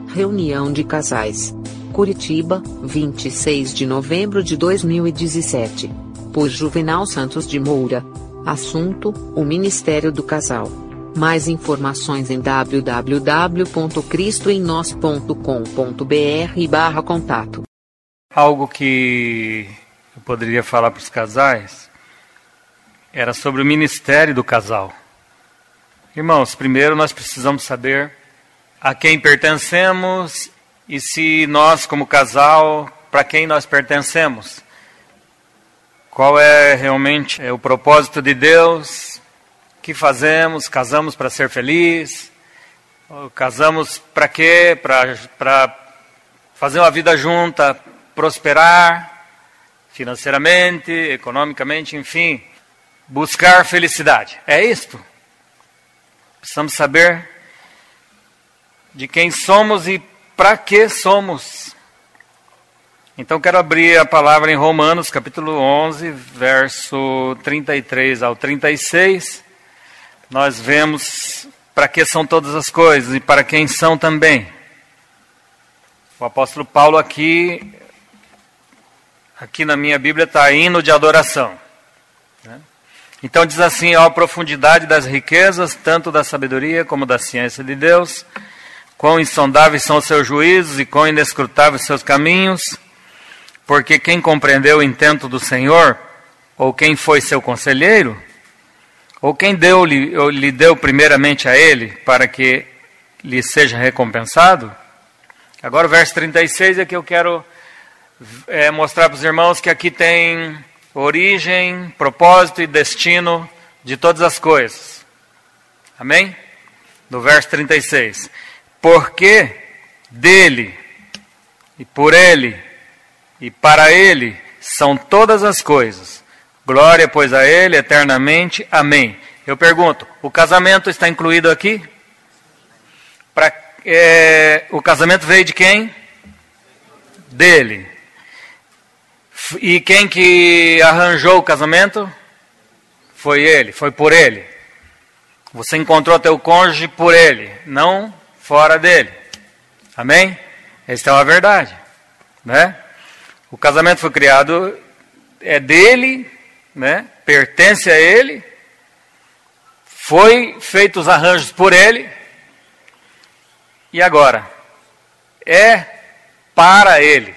Reunião de Casais. Curitiba, 26 de novembro de 2017. Por Juvenal Santos de Moura. Assunto: o Ministério do Casal. Mais informações em www.cristoemnós.com.br/contato. Algo que eu poderia falar para os casais era sobre o ministério do casal. Irmãos, primeiro nós precisamos saber a quem pertencemos e se nós, como casal, para quem nós pertencemos. Qual é realmente o propósito de Deus? O que fazemos? Casamos para ser feliz? Casamos para quê? Para fazer uma vida junta, prosperar financeiramente, economicamente, enfim, buscar felicidade. É isto? Precisamos saber de quem somos e para que somos. Então quero abrir a palavra em Romanos, capítulo 11, verso 33 ao 36. Nós vemos para que são todas as coisas e para quem são também. O apóstolo Paulo aqui na minha Bíblia está hino de adoração. Então diz assim: ó, a profundidade das riquezas, tanto da sabedoria como da ciência de Deus, quão insondáveis são os seus juízos e quão inescrutáveis seus caminhos, porque quem compreendeu o intento do Senhor, ou quem foi seu conselheiro, ou quem lhe deu primeiramente a ele, para que lhe seja recompensado? Agora o verso 36 é que eu quero mostrar para os irmãos que aqui tem origem, propósito e destino de todas as coisas. Amém? Do verso 36. Porque dele, e por ele, e para ele são todas as coisas. Glória, pois, a ele eternamente. Amém. Eu pergunto, o casamento está incluído aqui? O casamento veio de quem? Dele. E quem que arranjou o casamento? Foi ele, foi por ele. Você encontrou teu cônjuge por ele, não fora dele. Amém? Esta é uma verdade, né? O casamento foi criado, é dele, né? Pertence a ele. Foi feito os arranjos por ele. E agora? É para ele.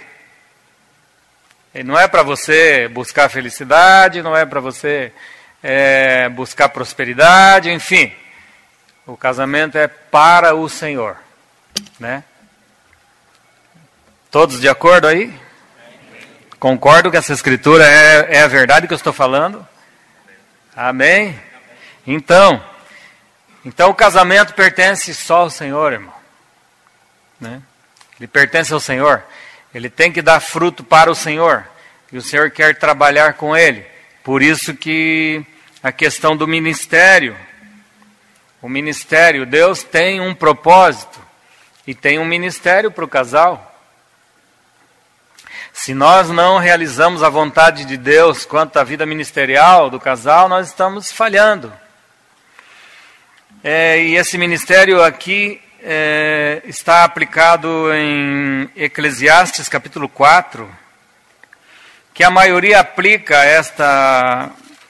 E não é para você buscar felicidade, não é para você buscar prosperidade, enfim. O casamento é para o Senhor, né? Todos de acordo aí? Concordo que essa escritura é a verdade que eu estou falando? Amém? Então o casamento pertence só ao Senhor, irmão, né? Ele pertence ao Senhor. Ele tem que dar fruto para o Senhor. E o Senhor quer trabalhar com ele. Por isso que a questão do ministério. O ministério, Deus tem um propósito. E tem um ministério para o casal. Se nós não realizamos a vontade de Deus quanto à vida ministerial do casal, nós estamos falhando. E esse ministério aqui está aplicado em Eclesiastes capítulo 4, que a maioria aplica esta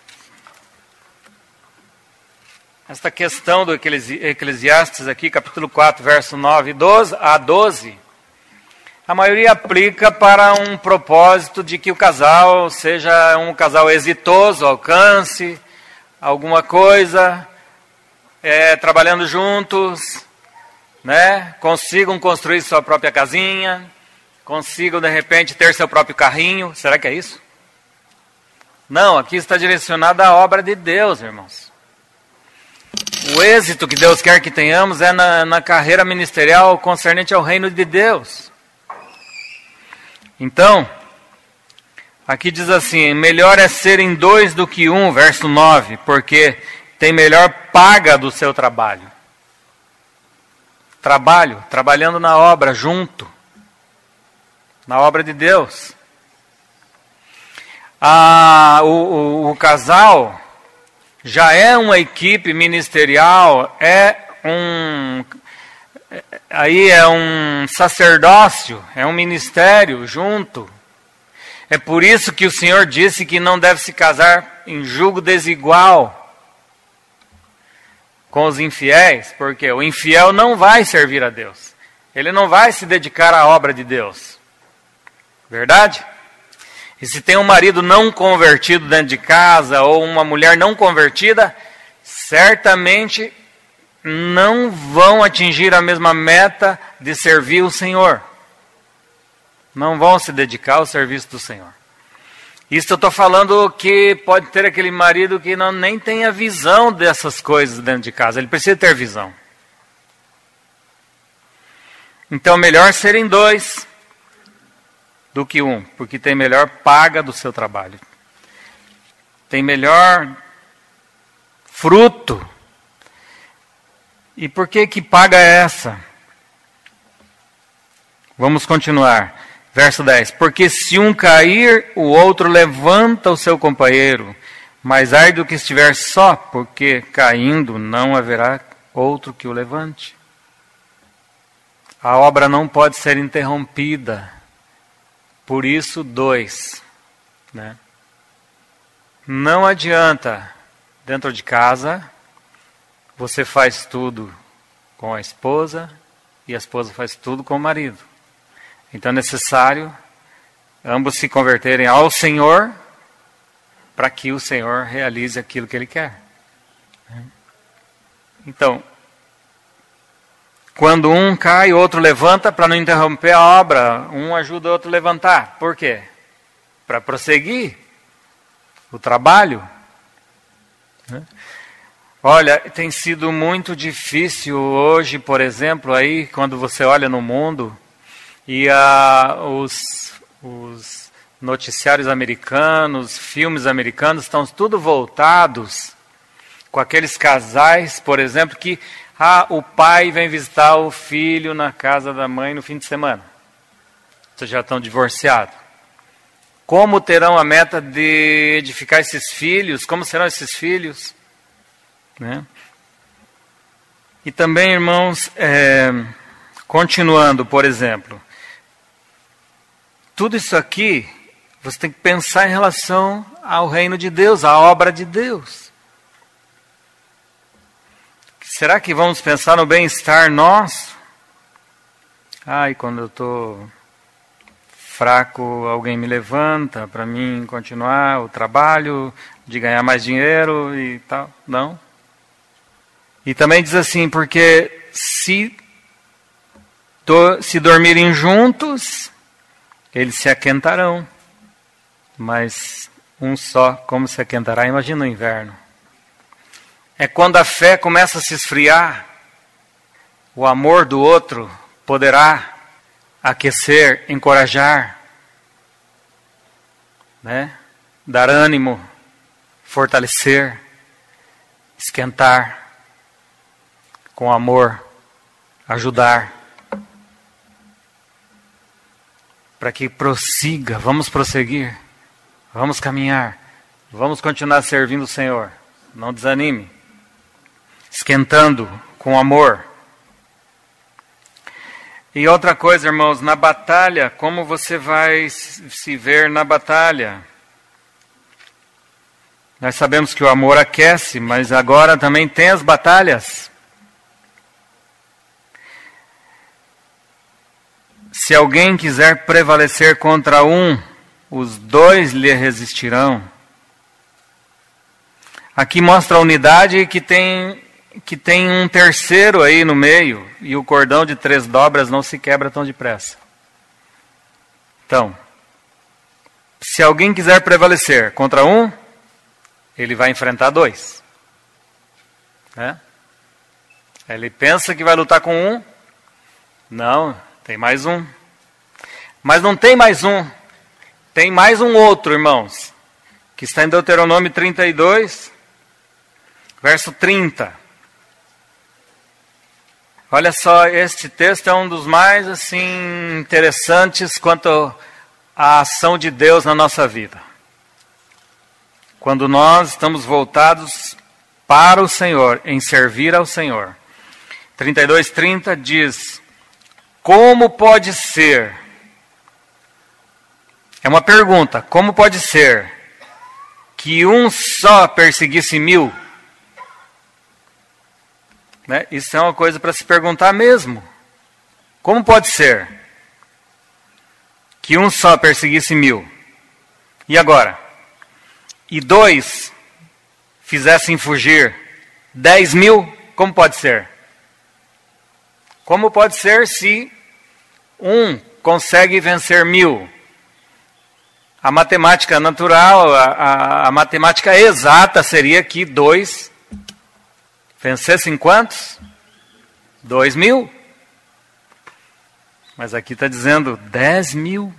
questão do Eclesiastes aqui, capítulo 4, verso 9 a 12. A maioria aplica para um propósito de que o casal seja um casal exitoso, alcance alguma coisa, trabalhando juntos, né? Consigam construir sua própria casinha, consigam de repente ter seu próprio carrinho. Será que é isso? Não, aqui está direcionado à obra de Deus, irmãos. O êxito que Deus quer que tenhamos é na carreira ministerial concernente ao reino de Deus. Então, aqui diz assim: melhor é serem dois do que um, verso 9, porque tem melhor paga do seu trabalho. Trabalhando na obra, junto, na obra de Deus. O casal já é uma equipe ministerial, aí é um sacerdócio, é um ministério junto. É por isso que o Senhor disse que não deve se casar em julgo desigual com os infiéis, porque o infiel não vai servir a Deus. Ele não vai se dedicar à obra de Deus. Verdade? E se tem um marido não convertido dentro de casa, ou uma mulher não convertida, certamente não vão atingir a mesma meta de servir o Senhor. Não vão se dedicar ao serviço do Senhor. Isso eu estou falando que pode ter aquele marido que nem tem a visão dessas coisas dentro de casa. Ele precisa ter visão. Então, melhor serem dois do que um, porque tem melhor paga do seu trabalho. Tem melhor fruto. E por que paga essa? Vamos continuar. Verso 10. Porque se um cair, o outro levanta o seu companheiro. Mas ai do que estiver só, porque caindo não haverá outro que o levante. A obra não pode ser interrompida. Por isso, dois. Né? Não adianta, dentro de casa, você faz tudo com a esposa e a esposa faz tudo com o marido. Então é necessário ambos se converterem ao Senhor para que o Senhor realize aquilo que Ele quer. Então, quando um cai, o outro levanta para não interromper a obra. Um ajuda o outro a levantar. Por quê? Para prosseguir o trabalho. Olha, tem sido muito difícil hoje, por exemplo, aí quando você olha no mundo e os noticiários americanos, filmes americanos estão tudo voltados com aqueles casais, por exemplo, que o pai vem visitar o filho na casa da mãe no fim de semana. Vocês já estão divorciados. Como terão a meta de edificar esses filhos? Como serão esses filhos? Né? E também, irmãos, continuando, por exemplo, tudo isso aqui você tem que pensar em relação ao reino de Deus, à obra de Deus. Será que vamos pensar no bem-estar nosso? E quando eu estou fraco, alguém me levanta para mim continuar o trabalho, de ganhar mais dinheiro e tal. Não. E também diz assim, porque se dormirem juntos, eles se aquentarão. Mas um só, como se aquentará? Imagina o inverno. É quando a fé começa a se esfriar, o amor do outro poderá aquecer, encorajar, né? Dar ânimo, fortalecer, esquentar, com amor, ajudar, para que prossiga, vamos prosseguir, vamos caminhar, vamos continuar servindo o Senhor, não desanime. Esquentando com amor. E outra coisa, irmãos, na batalha, como você vai se ver na batalha? Nós sabemos que o amor aquece, mas agora também tem as batalhas. Se alguém quiser prevalecer contra um, os dois lhe resistirão. Aqui mostra a unidade que tem um terceiro aí no meio, e o cordão de 3 dobras não se quebra tão depressa. Então, se alguém quiser prevalecer contra um, ele vai enfrentar 2. Né? Ele pensa que vai lutar com um, não, tem mais um. Mas não tem mais um, tem mais um outro, irmãos, que está em Deuteronômio 32, verso 30. Olha só, este texto é um dos mais assim interessantes quanto à ação de Deus na nossa vida. Quando nós estamos voltados para o Senhor, em servir ao Senhor. 32:30 diz: como pode ser? É uma pergunta. Como pode ser que um só perseguisse 1000? Né? Isso é uma coisa para se perguntar mesmo. Como pode ser que um só perseguisse 1000? E agora? E 2 fizessem fugir 10.000? Como pode ser? Como pode ser se um consegue vencer 1000? A matemática natural, a matemática exata seria que 2 vencessem quantos? 2.000. Mas aqui está dizendo 10.000.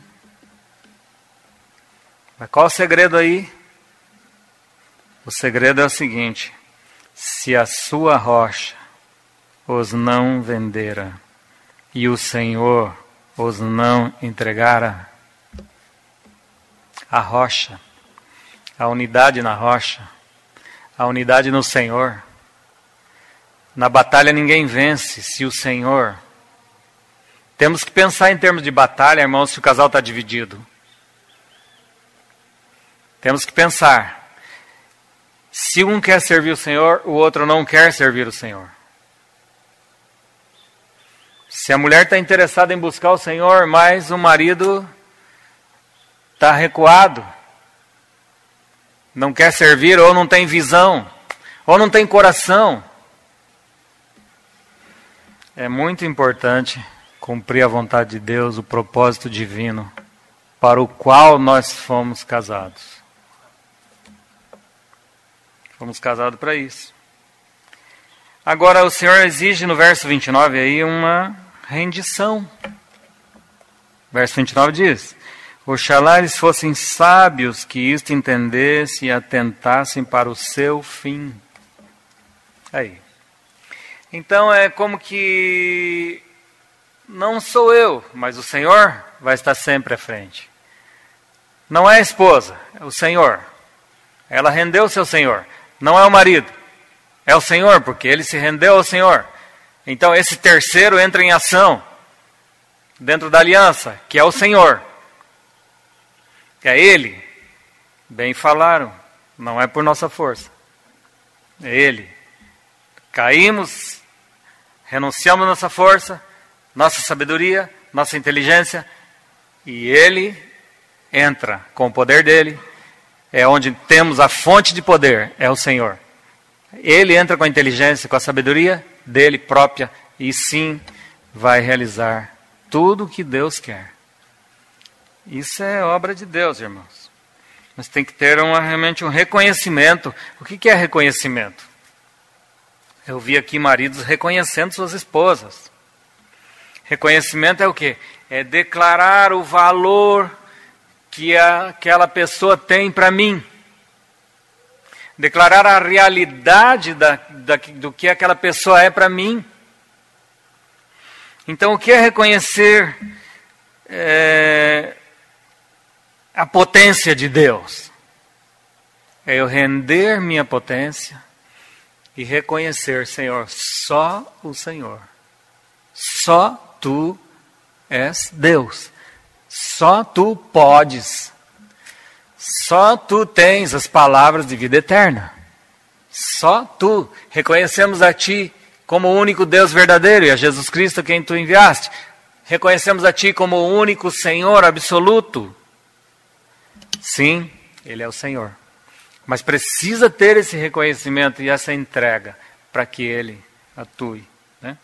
Mas qual o segredo aí? O segredo é o seguinte: se a sua rocha os não vendera e o Senhor os não entregara, a rocha, a unidade na rocha, a unidade no Senhor. Na batalha ninguém vence se o Senhor... Temos que pensar em termos de batalha, irmãos, se o casal está dividido. Temos que pensar. Se um quer servir o Senhor, o outro não quer servir o Senhor. Se a mulher está interessada em buscar o Senhor, mas o marido está recuado, não quer servir, ou não tem visão, ou não tem coração. É muito importante cumprir a vontade de Deus, o propósito divino para o qual nós fomos casados. Fomos casados para isso. Agora o Senhor exige no verso 29 aí uma rendição. Verso 29 diz: oxalá eles fossem sábios que isto entendessem e atentassem para o seu fim. Aí. Então é como que não sou eu, mas o Senhor vai estar sempre à frente. Não é a esposa, é o Senhor. Ela rendeu o seu Senhor. Não é o marido, é o Senhor, porque ele se rendeu ao Senhor. Então esse terceiro entra em ação dentro da aliança, que é o Senhor. É Ele. Bem falaram, não é por nossa força. É Ele. Caímos, renunciamos nossa força, nossa sabedoria, nossa inteligência, e Ele entra com o poder dEle. É onde temos a fonte de poder, é o Senhor. Ele entra com a inteligência, com a sabedoria dEle própria, e sim vai realizar tudo o que Deus quer. Isso é obra de Deus, irmãos. Mas tem que ter realmente um reconhecimento. O que é reconhecimento? Eu vi aqui maridos reconhecendo suas esposas. Reconhecimento é o quê? É declarar o valor que aquela pessoa tem para mim. Declarar a realidade do que aquela pessoa é para mim. Então, o que é reconhecer a potência de Deus? É eu render minha potência e reconhecer, Senhor, só o Senhor. Só Tu és Deus. Só Tu podes. Só Tu tens as palavras de vida eterna. Só Tu. Reconhecemos a Ti como o único Deus verdadeiro e a Jesus Cristo quem Tu enviaste. Reconhecemos a Ti como o único Senhor absoluto. Sim, Ele é o Senhor. Mas precisa ter esse reconhecimento e essa entrega para que Ele atue. Né?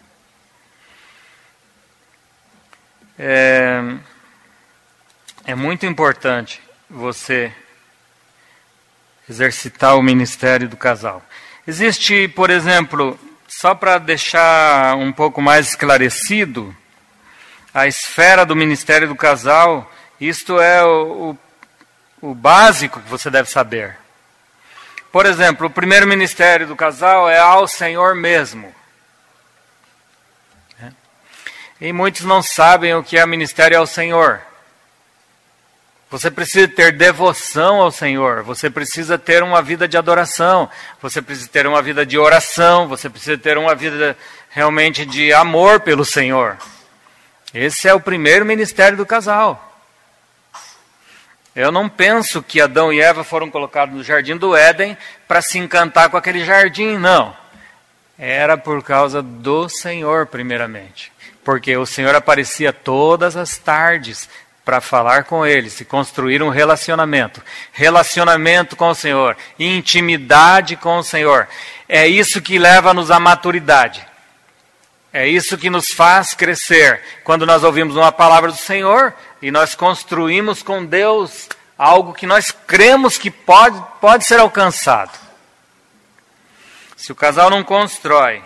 É muito importante você exercitar o ministério do casal. Existe, por exemplo, só para deixar um pouco mais esclarecido, a esfera do ministério do casal, isto é o básico que você deve saber. Por exemplo, o primeiro ministério do casal é ao Senhor mesmo. E muitos não sabem o que é ministério ao Senhor. Você precisa ter devoção ao Senhor, você precisa ter uma vida de adoração, você precisa ter uma vida de oração, você precisa ter uma vida realmente de amor pelo Senhor. Esse é o primeiro ministério do casal. Eu não penso que Adão e Eva foram colocados no jardim do Éden para se encantar com aquele jardim, não. Era por causa do Senhor, primeiramente. Porque o Senhor aparecia todas as tardes para falar com eles e construir um relacionamento. Relacionamento com o Senhor, intimidade com o Senhor. É isso que leva-nos à maturidade. É isso que nos faz crescer. Quando nós ouvimos uma palavra do Senhor e nós construímos com Deus algo que nós cremos que pode ser alcançado. Se o casal não constrói,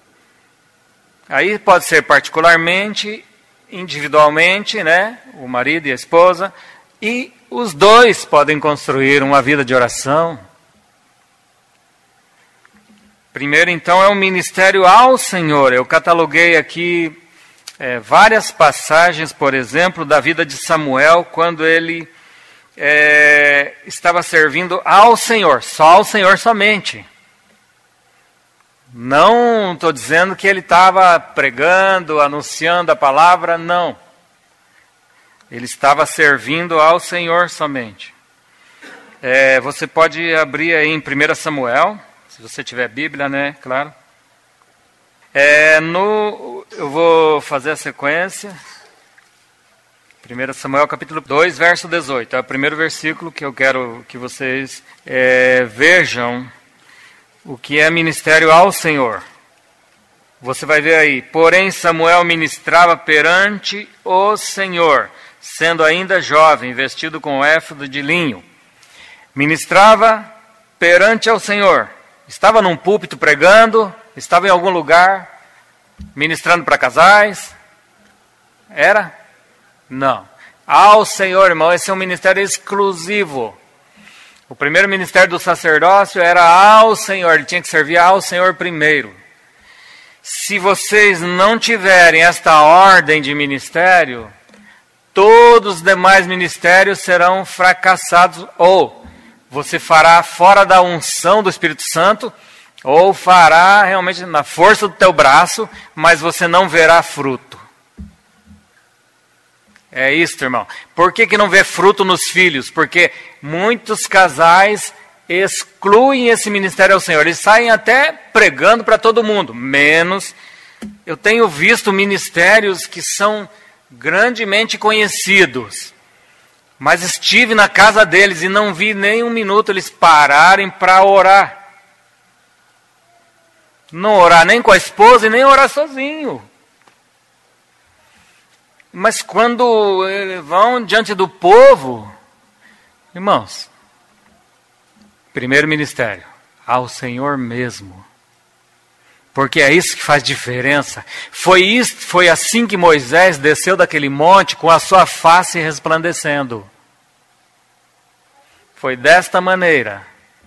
aí pode ser particularmente, individualmente, né? O marido e a esposa, e os dois podem construir uma vida de oração. Primeiro, então, é o ministério ao Senhor. Eu cataloguei aqui várias passagens, por exemplo, da vida de Samuel, quando ele estava servindo ao Senhor, só ao Senhor somente. Não estou dizendo que ele estava pregando, anunciando a palavra, não. Ele estava servindo ao Senhor somente. Você pode abrir aí em 1 Samuel, se você tiver Bíblia, né? Claro. Eu vou fazer a sequência. 1 Samuel capítulo 2, verso 18. É o primeiro versículo que eu quero que vocês vejam o que é ministério ao Senhor. Você vai ver aí. Porém, Samuel ministrava perante o Senhor, sendo ainda jovem, vestido com éfodo de linho. Ministrava perante ao Senhor. Estava num púlpito pregando, estava em algum lugar ministrando para casais. Era? Não. Ao Senhor, irmão, esse é um ministério exclusivo. O primeiro ministério do sacerdócio era ao Senhor, ele tinha que servir ao Senhor primeiro. Se vocês não tiverem esta ordem de ministério, todos os demais ministérios serão fracassados, ou você fará fora da unção do Espírito Santo, ou fará realmente na força do teu braço, mas você não verá fruto. É isso, irmão. Por que não vê fruto nos filhos? Porque muitos casais excluem esse ministério ao Senhor. Eles saem até pregando para todo mundo. Menos, eu tenho visto ministérios que são grandemente conhecidos. Mas estive na casa deles e não vi nem um minuto eles pararem para orar. Não orar nem com a esposa e nem orar sozinho. Mas quando vão diante do povo, irmãos, primeiro ministério, ao Senhor mesmo. Porque é isso que faz diferença. Foi assim que Moisés desceu daquele monte com a sua face resplandecendo. Foi desta maneira.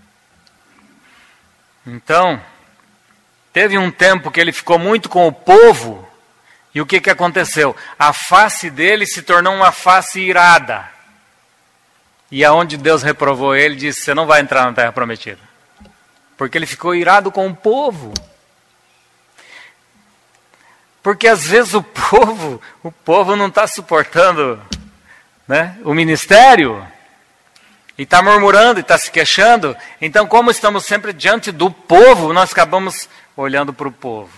Então, teve um tempo que ele ficou muito com o povo. E o que aconteceu? A face dele se tornou uma face irada. E aonde Deus reprovou ele, disse, você não vai entrar na terra prometida. Porque ele ficou irado com o povo. Porque às vezes o povo não está suportando, né, o ministério. E está murmurando, e está se queixando. Então, como estamos sempre diante do povo, nós acabamos olhando para o povo.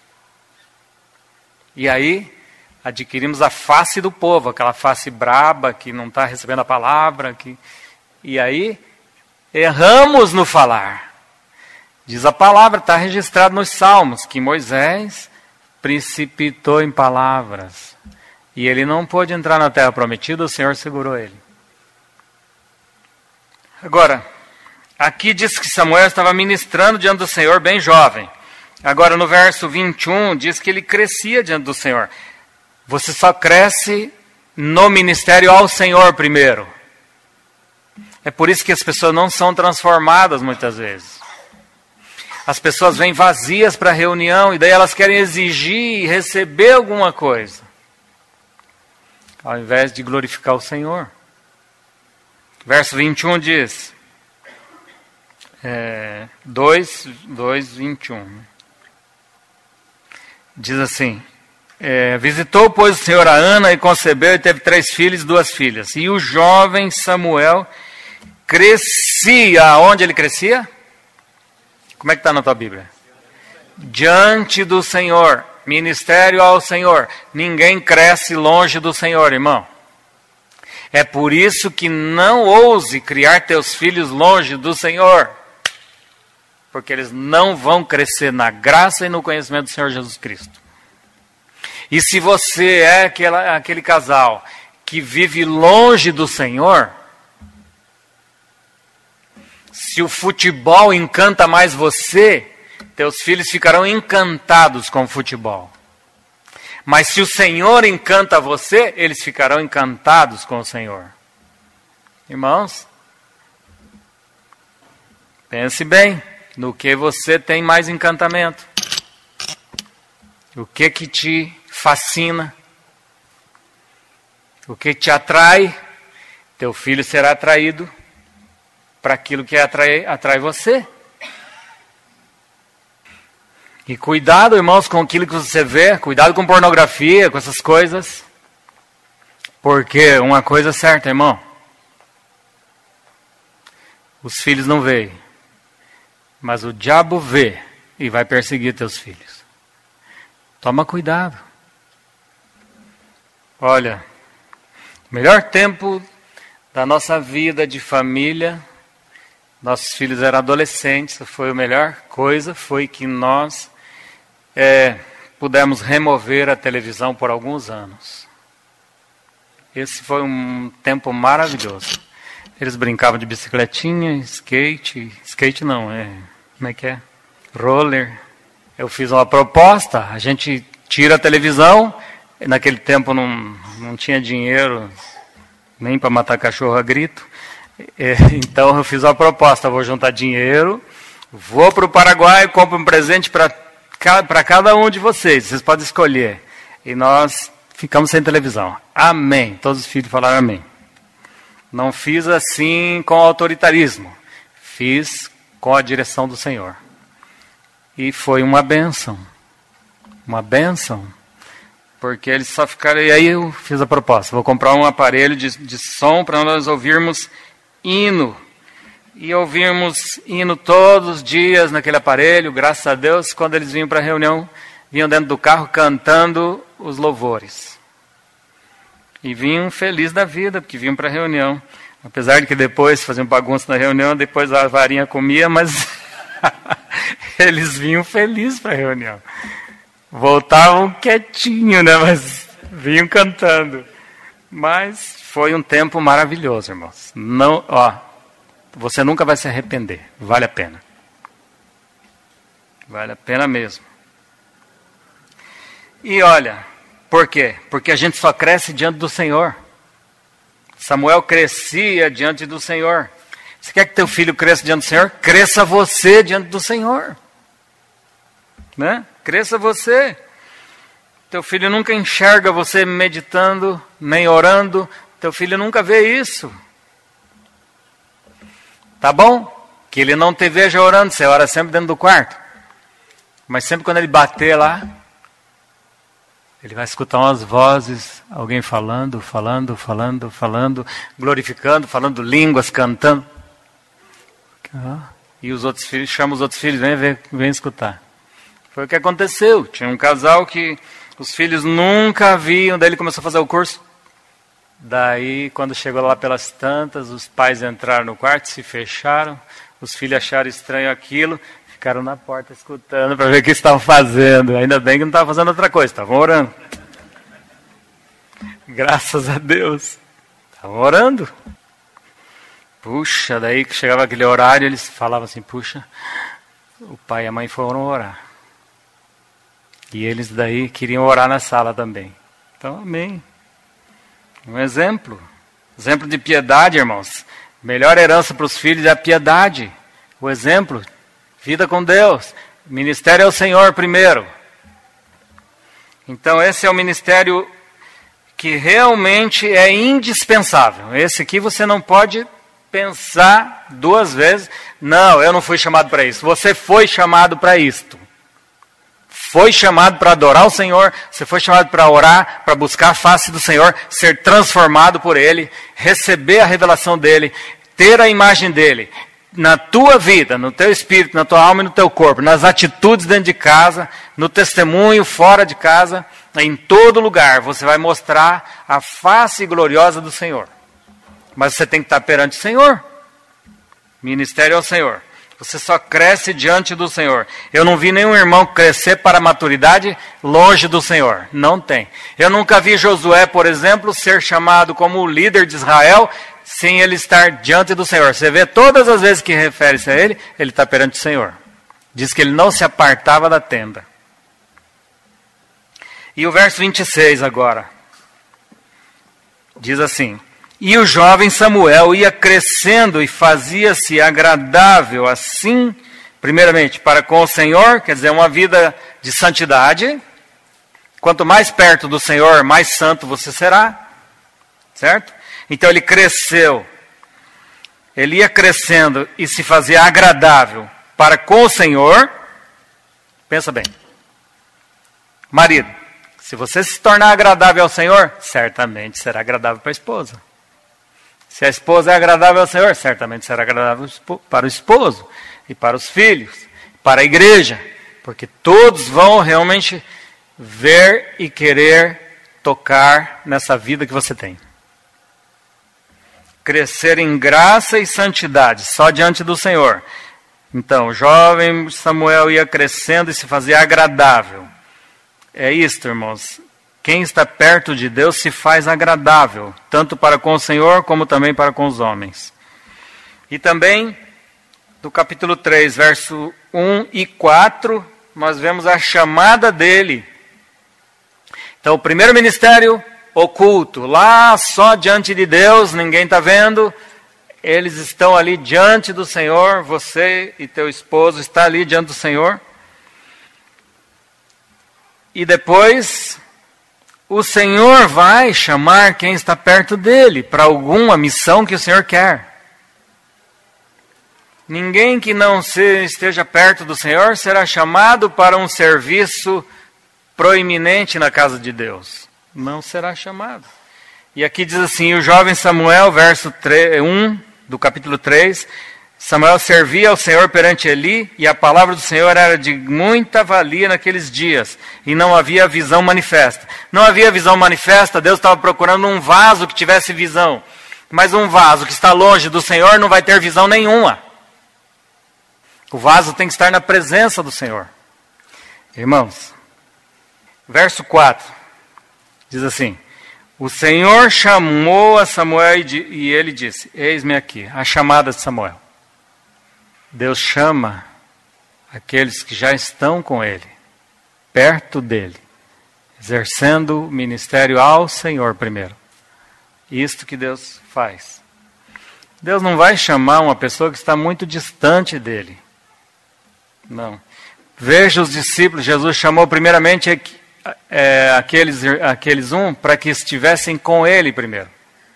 E aí, adquirimos a face do povo, aquela face braba, que não está recebendo a palavra. E aí, erramos no falar. Diz a palavra, está registrado nos Salmos, que Moisés precipitou em palavras. E ele não pôde entrar na terra prometida, o Senhor segurou ele. Agora, aqui diz que Samuel estava ministrando diante do Senhor bem jovem. Agora, no verso 21, diz que ele crescia diante do Senhor. Você só cresce no ministério ao Senhor primeiro. É por isso que as pessoas não são transformadas muitas vezes. As pessoas vêm vazias para a reunião e daí elas querem exigir e receber alguma coisa, ao invés de glorificar o Senhor. Verso 21 diz, 2:21. Diz assim, visitou, pois, o Senhor a Ana e concebeu e teve 3 filhos e 2 filhas. E o jovem Samuel crescia. Onde ele crescia? Como é que está na tua Bíblia? Diante do Senhor. Ministério ao Senhor. Ninguém cresce longe do Senhor, irmão. É por isso que não ouse criar teus filhos longe do Senhor. Porque eles não vão crescer na graça e no conhecimento do Senhor Jesus Cristo. E se você é aquele casal que vive longe do Senhor, se o futebol encanta mais você, teus filhos ficarão encantados com o futebol. Mas se o Senhor encanta você, eles ficarão encantados com o Senhor. Irmãos, pense bem no que você tem mais encantamento. O que te fascina? O que te atrai? Teu filho será atraído para aquilo que atrai você. E cuidado, irmãos, com aquilo que você vê. Cuidado com pornografia, com essas coisas. Porque uma coisa é certa, irmão. Os filhos não veem. Mas o diabo vê e vai perseguir teus filhos. Toma cuidado. Olha, o melhor tempo da nossa vida de família, nossos filhos eram adolescentes, foi a melhor coisa, foi que nós pudemos remover a televisão por alguns anos. Esse foi um tempo maravilhoso. Eles brincavam de bicicletinha, skate não, como é que é? Roller. Eu fiz uma proposta, a gente tira a televisão, naquele tempo não tinha dinheiro nem para matar cachorro a grito, então eu fiz uma proposta, vou juntar dinheiro, vou para o Paraguai, compro um presente para cada um de vocês podem escolher, e nós ficamos sem televisão. Amém, todos os filhos falaram amém. Não fiz assim com autoritarismo, fiz com a direção do Senhor. E foi uma bênção, porque eles só ficaram, e aí eu fiz a proposta, vou comprar um aparelho de som para nós ouvirmos hino, e ouvirmos hino todos os dias naquele aparelho, graças a Deus, quando eles vinham para a reunião, vinham dentro do carro cantando os louvores. E vinham felizes da vida, porque vinham para a reunião. Apesar de que depois faziam bagunça na reunião, depois a varinha comia, mas eles vinham felizes para a reunião. Voltavam quietinho, né? Mas vinham cantando. Mas foi um tempo maravilhoso, irmãos. Não, você nunca vai se arrepender. Vale a pena. Vale a pena mesmo. E olha, por quê? Porque a gente só cresce diante do Senhor. Samuel crescia diante do Senhor. Você quer que teu filho cresça diante do Senhor? Cresça você diante do Senhor. Né? Cresça você. Teu filho nunca enxerga você meditando, nem orando. Teu filho nunca vê isso. Tá bom? Que ele não te veja orando, você ora sempre dentro do quarto. Mas sempre quando ele bater lá, ele vai escutar umas vozes, alguém falando, glorificando, falando línguas, cantando. E os outros filhos, chamam os outros filhos, vem escutar. Foi o que aconteceu. Tinha um casal que os filhos nunca viam, daí ele começou a fazer o curso. Daí, quando chegou lá pelas tantas, os pais entraram no quarto, se fecharam, os filhos acharam estranho aquilo, ficaram na porta escutando para ver o que estavam fazendo. Ainda bem que não estavam fazendo outra coisa, estavam orando. Graças a Deus. Estavam orando. Puxa, daí que chegava aquele horário, eles falavam assim, puxa, o pai e a mãe foram orar. E eles daí queriam orar na sala também. Então, amém. Um exemplo. Exemplo de piedade, irmãos. Melhor herança para os filhos é a piedade. O exemplo. Vida com Deus. Ministério ao Senhor primeiro. Então esse é o ministério que realmente é indispensável. Esse aqui você não pode pensar 2 vezes. Não, eu não fui chamado para isso. Você foi chamado para isto. foi chamado para adorar o Senhor, você foi chamado para orar, para buscar a face do Senhor, ser transformado por Ele, receber a revelação dEle, ter a imagem dEle na tua vida, no teu espírito, na tua alma e no teu corpo, nas atitudes dentro de casa, no testemunho fora de casa, em todo lugar, você vai mostrar a face gloriosa do Senhor. Mas você tem que estar perante o Senhor. Ministério ao Senhor. Você só cresce diante do Senhor. Eu não vi nenhum irmão crescer para a maturidade longe do Senhor. Não tem. Eu nunca vi Josué, por exemplo, ser chamado como o líder de Israel sem ele estar diante do Senhor. Você vê todas as vezes que refere-se a ele está perante o Senhor. Diz que ele não se apartava da tenda. E o verso 26 agora. Diz assim: e o jovem Samuel ia crescendo e fazia-se agradável assim, primeiramente, para com o Senhor, quer dizer, uma vida de santidade. Quanto mais perto do Senhor, mais santo você será. Certo? Então ele cresceu. Ele ia crescendo e se fazia agradável para com o Senhor. Pensa bem. Marido, se você se tornar agradável ao Senhor, certamente será agradável para a esposa. Se a esposa é agradável ao Senhor, certamente será agradável para o esposo e para os filhos, para a igreja, porque todos vão realmente ver e querer tocar nessa vida que você tem. Crescer em graça e santidade, só diante do Senhor. Então, o jovem Samuel ia crescendo e se fazia agradável. É isto, irmãos. Quem está perto de Deus se faz agradável, tanto para com o Senhor como também para com os homens. E também, do capítulo 3, verso 1 e 4, nós vemos a chamada dele. Então, o primeiro ministério oculto, lá só diante de Deus, ninguém está vendo. Eles estão ali diante do Senhor, você e teu esposo estão ali diante do Senhor. E depois, o Senhor vai chamar quem está perto dele para alguma missão que o Senhor quer. Ninguém que não esteja perto do Senhor será chamado para um serviço proeminente na casa de Deus. Não será chamado. E aqui diz assim, o jovem Samuel, verso 1 do capítulo 3, Samuel servia ao Senhor perante Eli, e a palavra do Senhor era de muita valia naqueles dias, e não havia visão manifesta. Não havia visão manifesta, Deus estava procurando um vaso que tivesse visão. Mas um vaso que está longe do Senhor não vai ter visão nenhuma. O vaso tem que estar na presença do Senhor. Irmãos, verso 4, diz assim, o Senhor chamou a Samuel e ele disse, eis-me aqui, a chamada de Samuel. Deus chama aqueles que já estão com Ele, perto dEle, exercendo o ministério ao Senhor primeiro. Isto que Deus faz. Deus não vai chamar uma pessoa que está muito distante dEle. Não. Veja os discípulos, Jesus chamou primeiramente aqueles para que estivessem com Ele primeiro.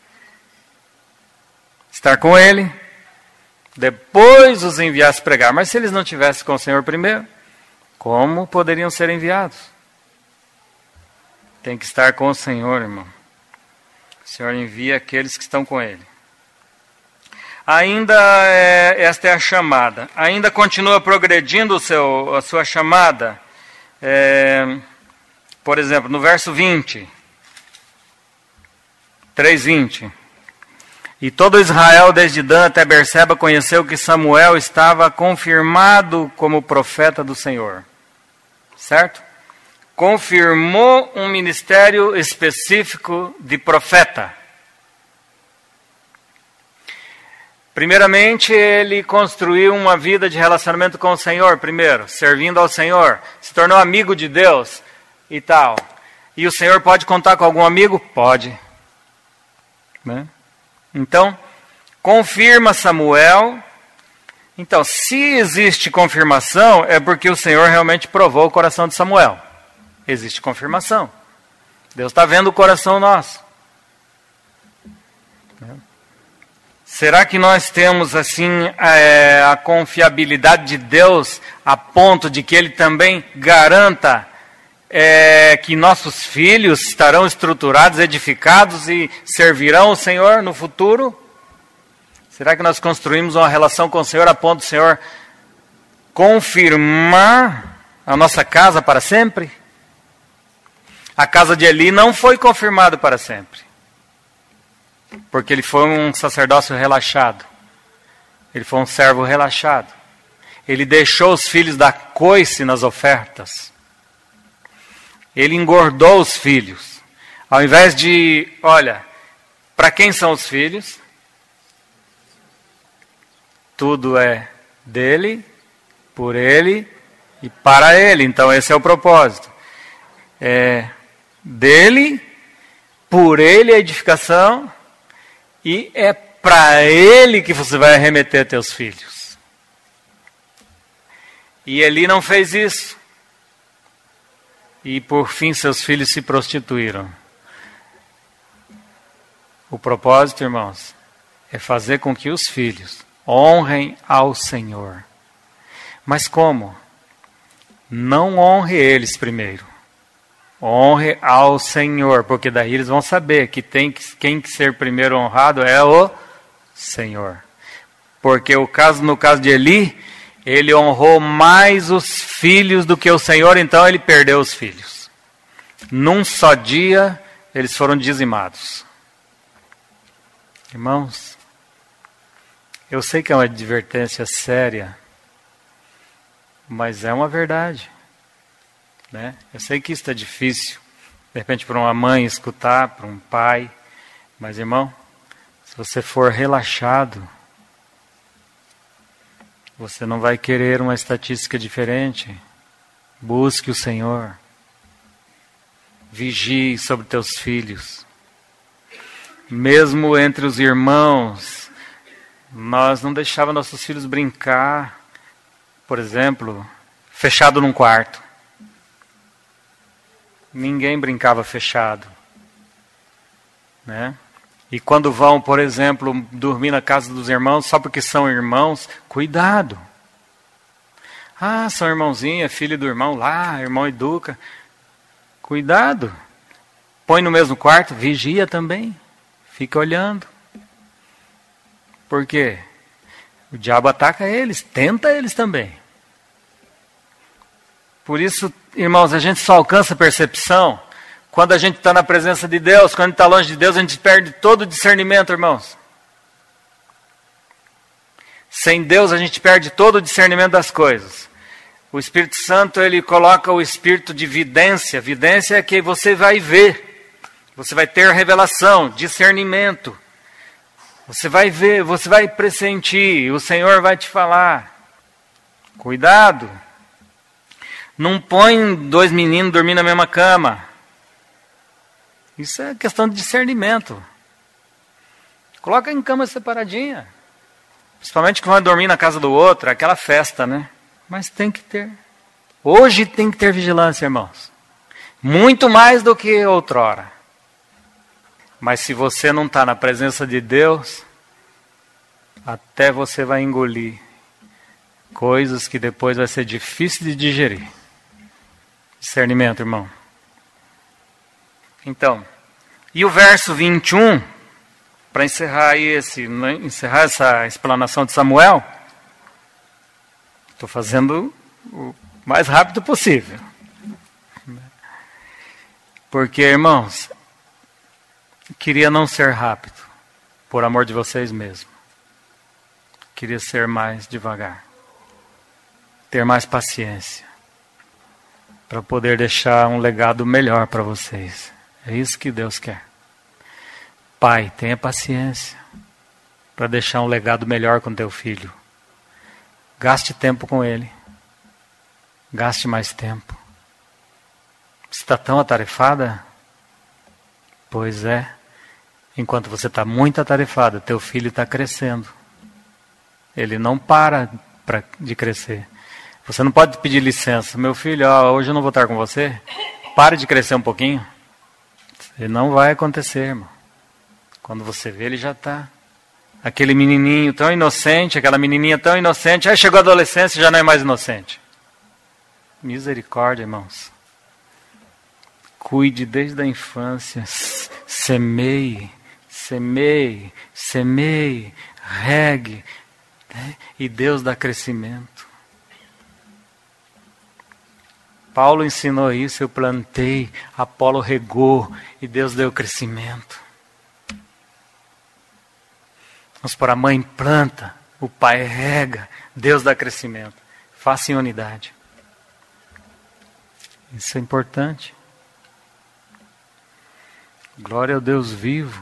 Estar com Ele, depois os enviasse pregar. Mas se eles não estivessem com o Senhor primeiro, como poderiam ser enviados? Tem que estar com o Senhor, irmão. O Senhor envia aqueles que estão com Ele. Ainda, esta é a chamada. Ainda continua progredindo a sua chamada. Por exemplo, no verso 20. 3:20. E todo Israel, desde Dan até Berseba, conheceu que Samuel estava confirmado como profeta do Senhor. Certo? Confirmou um ministério específico de profeta. Primeiramente, ele construiu uma vida de relacionamento com o Senhor, primeiro, servindo ao Senhor. Se tornou amigo de Deus e tal. E o Senhor pode contar com algum amigo? Pode. Né? Então, confirma Samuel. Então, se existe confirmação, é porque o Senhor realmente provou o coração de Samuel. Existe confirmação. Deus está vendo o coração nosso. Será que nós temos assim a confiabilidade de Deus a ponto de que Ele também garanta que nossos filhos estarão estruturados, edificados e servirão o Senhor no futuro? Será que nós construímos uma relação com o Senhor a ponto do Senhor confirmar a nossa casa para sempre? A casa de Eli não foi confirmada para sempre, porque ele foi um sacerdócio relaxado. Ele foi um servo relaxado. Ele deixou os filhos dar coice nas ofertas. Ele engordou os filhos. Ao invés de, olha, para quem são os filhos? Tudo é dele, por ele e para ele. Então esse é o propósito. É dele, por ele a edificação, e é para ele que você vai arremeter teus filhos. E Eli não fez isso. E por fim seus filhos se prostituíram. O propósito, irmãos, é fazer com que os filhos honrem ao Senhor. Mas como? Não honre eles primeiro. Honre ao Senhor, porque daí eles vão saber que quem que ser primeiro honrado é o Senhor. Porque no caso de Eli, ele honrou mais os filhos do que o Senhor, então ele perdeu os filhos. Num só dia, eles foram dizimados. Irmãos, eu sei que é uma advertência séria, mas é uma verdade. Né? Eu sei que isso é difícil, de repente para uma mãe escutar, para um pai, mas irmão, se você for relaxado, você não vai querer uma estatística diferente. Busque o Senhor, vigie sobre teus filhos. Mesmo entre os irmãos, nós não deixávamos nossos filhos brincar, por exemplo, fechado num quarto. Ninguém brincava fechado, né? E quando vão, por exemplo, dormir na casa dos irmãos, só porque são irmãos, cuidado. Ah, são irmãozinho, é filho do irmão lá, irmão educa. Cuidado. Põe no mesmo quarto, vigia também. Fica olhando. Por quê? O diabo ataca eles, tenta eles também. Por isso, irmãos, a gente só alcança a percepção quando a gente está na presença de Deus. Quando a gente está longe de Deus, a gente perde todo o discernimento, irmãos. Sem Deus, a gente perde todo o discernimento das coisas. O Espírito Santo, ele coloca o espírito de vidência. Vidência é que você vai ver. Você vai ter revelação, discernimento. Você vai ver, você vai pressentir. O Senhor vai te falar. Cuidado. Não põe dois meninos dormindo na mesma cama. Isso é questão de discernimento. Coloca em cama separadinha. Principalmente quando vai dormir na casa do outro, aquela festa, né? Mas tem que ter. Hoje tem que ter vigilância, irmãos. Muito mais do que outrora. Mas se você não está na presença de Deus, até você vai engolir coisas que depois vai ser difícil de digerir. Discernimento, irmão. Então, e o verso 21, para encerrar essa explanação de Samuel, estou fazendo o mais rápido possível. Porque, irmãos, queria não ser rápido, por amor de vocês mesmos. Queria ser mais devagar, ter mais paciência, para poder deixar um legado melhor para vocês. É isso que Deus quer. Pai, tenha paciência para deixar um legado melhor com teu filho. Gaste tempo com ele. Gaste mais tempo. Você está tão atarefada? Pois é. Enquanto você está muito atarefada, teu filho está crescendo. Ele não para de crescer. Você não pode pedir licença. Meu filho, hoje eu não vou estar com você. Pare de crescer um pouquinho. Ele não vai acontecer, irmão. Quando você vê, ele já está. Aquele menininho tão inocente, aquela menininha tão inocente. Aí chegou a adolescência e já não é mais inocente. Misericórdia, irmãos. cuide desde a infância, semeie, semeie, semeie, regue, né? E Deus dá crescimento. Paulo ensinou isso, eu plantei, Apolo regou e Deus deu crescimento. Vamos para a mãe planta, o pai rega, Deus dá crescimento. Faça em unidade. Isso é importante. Glória ao Deus vivo.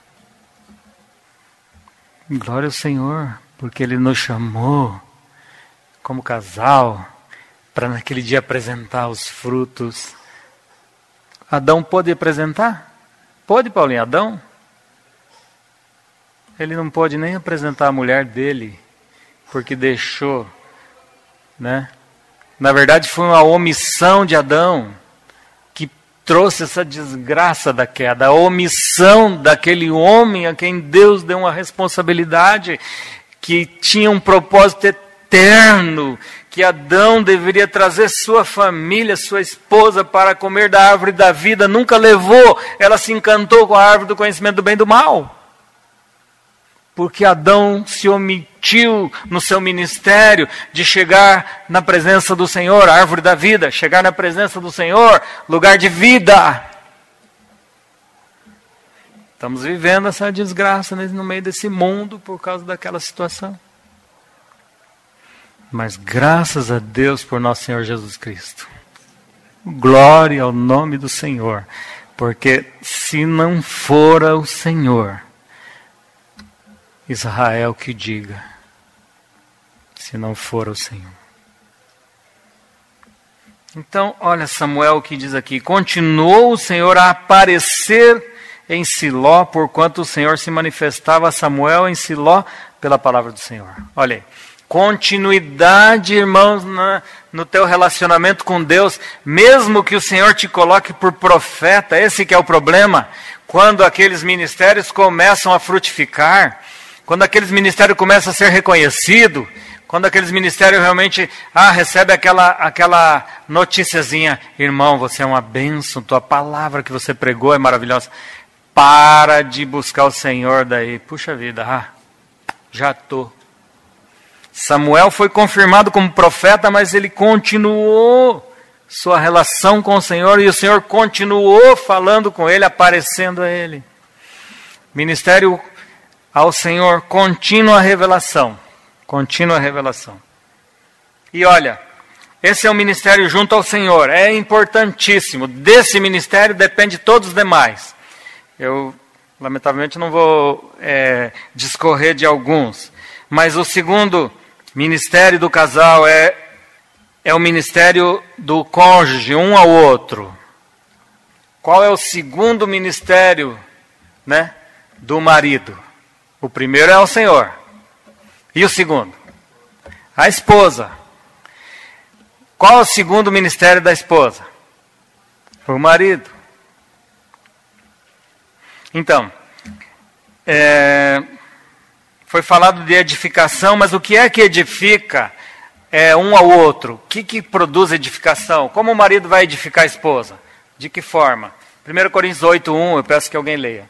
Glória ao Senhor, porque Ele nos chamou como casal para naquele dia apresentar os frutos. Adão pôde apresentar? Pôde, Paulinho? Adão? Ele não pôde nem apresentar a mulher dele, porque deixou, né? Na verdade foi uma omissão de Adão que trouxe essa desgraça da queda, a omissão daquele homem a quem Deus deu uma responsabilidade, que tinha um propósito eterno, que Adão deveria trazer sua família, sua esposa para comer da árvore da vida, nunca levou, ela se encantou com a árvore do conhecimento do bem e do mal. Porque Adão se omitiu no seu ministério de chegar na presença do Senhor, a árvore da vida, chegar na presença do Senhor, lugar de vida. Estamos vivendo essa desgraça no meio desse mundo por causa daquela situação. Mas graças a Deus por nosso Senhor Jesus Cristo. Glória ao nome do Senhor. Porque se não fora o Senhor, Israel que diga, se não for o Senhor. Então, olha Samuel que diz aqui, continuou o Senhor a aparecer em Siló, porquanto o Senhor se manifestava a Samuel em Siló pela palavra do Senhor. Olha aí, continuidade, irmãos, no teu relacionamento com Deus, mesmo que o Senhor te coloque por profeta, esse que é o problema, quando aqueles ministérios começam a frutificar, quando aqueles ministérios começam a ser reconhecidos, quando aqueles ministérios realmente recebe aquela noticiazinha, irmão, você é uma bênção, tua palavra que você pregou é maravilhosa. Para de buscar o Senhor daí. Puxa vida, já estou. Samuel foi confirmado como profeta, mas ele continuou sua relação com o Senhor e o Senhor continuou falando com ele, aparecendo a ele. Ministério ao Senhor, contínua revelação. Contínua revelação. E olha, esse é o ministério junto ao Senhor. É importantíssimo. Desse ministério depende todos os demais. Eu, lamentavelmente, não vou discorrer de alguns. Mas o segundo ministério do casal é o ministério do cônjuge, um ao outro. Qual é o segundo ministério, né, do marido? O primeiro é o Senhor. E o segundo? A esposa. Qual é o segundo ministério da esposa? O marido. Então, foi falado de edificação, mas o que é que edifica um ao outro? O que produz edificação? Como o marido vai edificar a esposa? De que forma? 1 Coríntios 8:1, eu peço que alguém leia.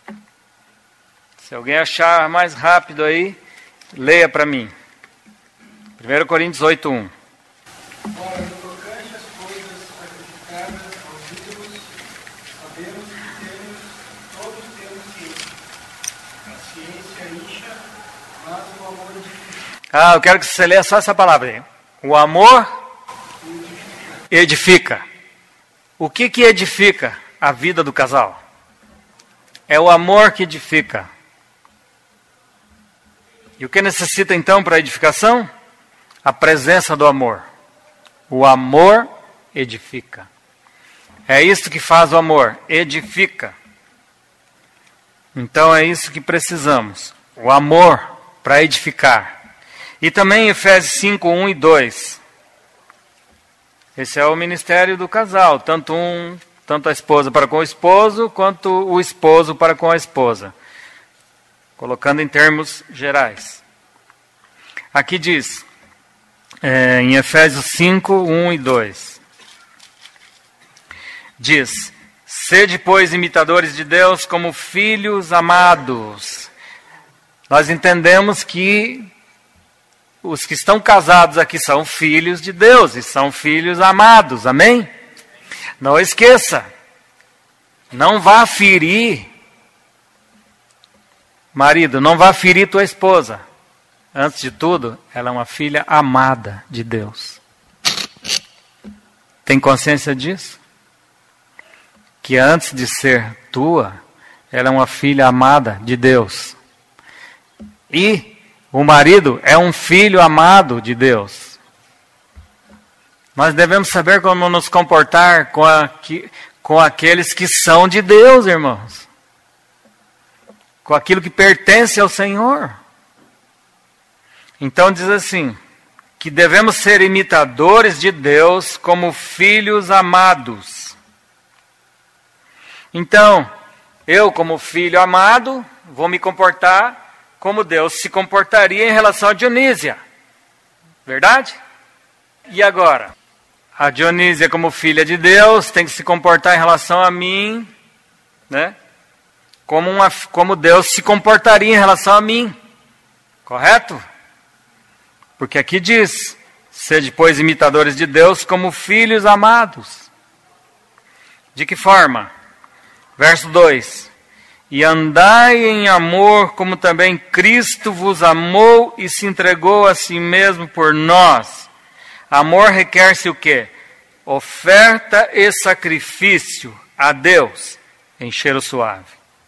Se alguém achar mais rápido aí, leia para mim. 1 Coríntios 8:1. Ora, no tocante às coisas sacrificadas aos ídolos, sabemos que todos temos ciência. A ciência incha, mas o amor edifica. Eu quero que você leia só essa palavra aí. O amor edifica. O que edifica a vida do casal? É o amor que edifica. E o que necessita então para a edificação? A presença do amor. O amor edifica. É isso que faz o amor, edifica. Então é isso que precisamos. O amor para edificar. E também Efésios 5:1 e 2. Esse é o ministério do casal. Tanto a esposa para com o esposo, quanto o esposo para com a esposa. Colocando em termos gerais. Aqui diz, em Efésios 5:1 e 2. Diz, Sede, pois, imitadores de Deus como filhos amados. Nós entendemos que os que estão casados aqui são filhos de Deus e são filhos amados, amém? Não esqueça, não vá ferir, marido, não vá ferir tua esposa. Antes de tudo, ela é uma filha amada de Deus. Tem consciência disso? Que antes de ser tua, ela é uma filha amada de Deus. E o marido é um filho amado de Deus. Nós devemos saber como nos comportar com aqueles que são de Deus, irmãos. Com aquilo que pertence ao Senhor. Então diz assim, que devemos ser imitadores de Deus como filhos amados. Então, eu como filho amado, vou me comportar como Deus se comportaria em relação a Dionísia. Verdade? E agora? A Dionísia como filha de Deus tem que se comportar em relação a mim, né? Como Deus se comportaria em relação a mim. Correto? Porque aqui diz, sede, pois, imitadores de Deus como filhos amados. De que forma? Verso 2. E andai em amor, como também Cristo vos amou e se entregou a si mesmo por nós. Amor requer-se o quê? Oferta e sacrifício a Deus em cheiro suave.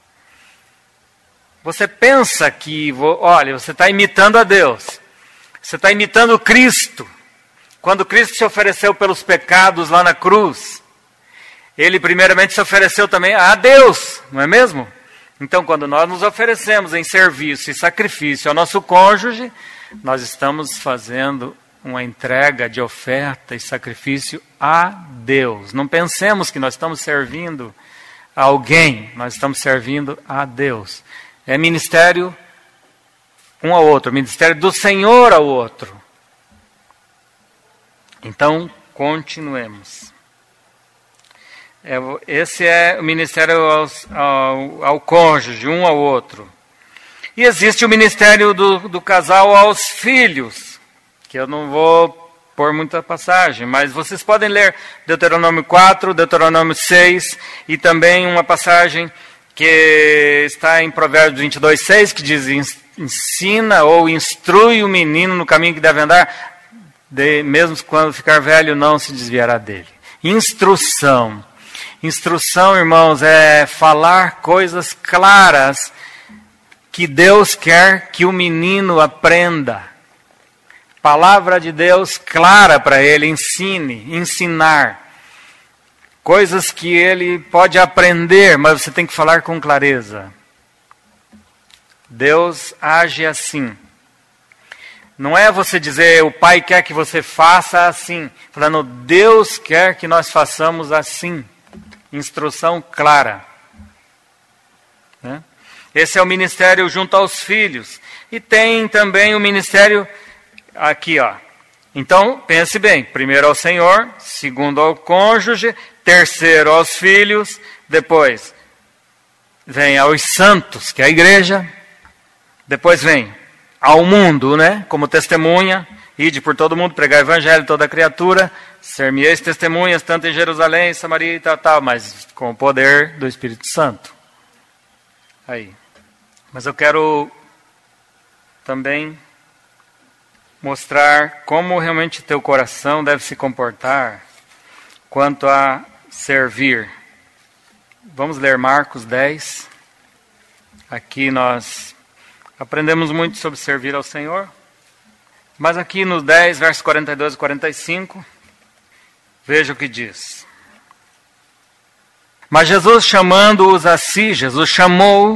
Você pensa que, olha, você está imitando a Deus. Você está imitando Cristo. Quando Cristo se ofereceu pelos pecados lá na cruz, Ele primeiramente se ofereceu também a Deus, não é mesmo? Então, quando nós nos oferecemos em serviço e sacrifício ao nosso cônjuge, nós estamos fazendo uma entrega de oferta e sacrifício a Deus. Não pensemos que nós estamos servindo a alguém, nós estamos servindo a Deus. É ministério um ao outro, ministério do Senhor ao outro. Então, continuemos. Esse é o ministério ao cônjuge, um ao outro. E existe o ministério do casal aos filhos, que eu não vou pôr muita passagem, mas vocês podem ler Deuteronômio 4, Deuteronômio 6, e também uma passagem que está em Provérbios 22, 6, que diz, ensina ou instrui o menino no caminho que deve andar, mesmo quando ficar velho não se desviará dele. Instrução. Instrução, irmãos, é falar coisas claras que Deus quer que o menino aprenda. Palavra de Deus clara para ele, ensinar. Coisas que ele pode aprender, mas você tem que falar com clareza. Deus age assim. Não é você dizer, o pai quer que você faça assim. Falando, Deus quer que nós façamos assim. Instrução clara. Né? Esse é o ministério junto aos filhos. E tem também o ministério aqui, ó. Então, pense bem. Primeiro ao Senhor, segundo ao cônjuge, terceiro aos filhos, depois vem aos santos, que é a igreja. Depois vem ao mundo, né? Como testemunha. Ide por todo mundo, pregar o evangelho a toda criatura. Ser-me-eis testemunhas, tanto em Jerusalém, Samaria e tal, mas com o poder do Espírito Santo. Aí. Mas eu quero também mostrar como realmente teu coração deve se comportar quanto a servir. Vamos ler Marcos 10. Aqui nós aprendemos muito sobre servir ao Senhor. Mas aqui no 10, versos 42 e 45, veja o que diz. Mas Jesus chamando-os a si, Jesus chamou